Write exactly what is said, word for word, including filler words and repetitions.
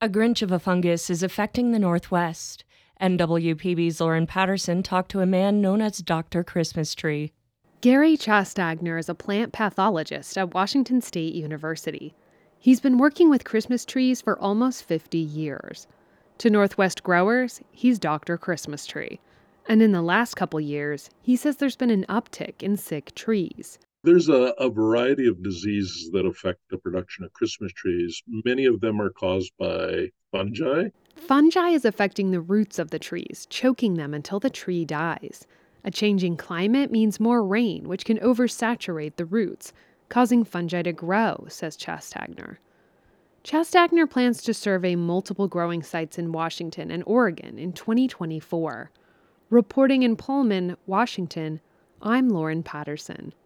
A Grinch of a fungus is affecting the Northwest. N W P B's Lauren Patterson talked to a man known as Doctor Christmas Tree. Gary Chastagner is a plant pathologist at Washington State University. He's been working with Christmas trees for almost fifty years. To Northwest growers, he's Doctor Christmas Tree. And in the last couple years, he says there's been an uptick in sick trees. There's a, a variety of diseases that affect the production of Christmas trees. Many of them are caused by fungi. Fungi is affecting the roots of the trees, choking them until the tree dies. A changing climate means more rain, which can oversaturate the roots, causing fungi to grow, says Chastagner. Chastagner plans to survey multiple growing sites in Washington and Oregon in twenty twenty-four. Reporting in Pullman, Washington, I'm Lauren Patterson.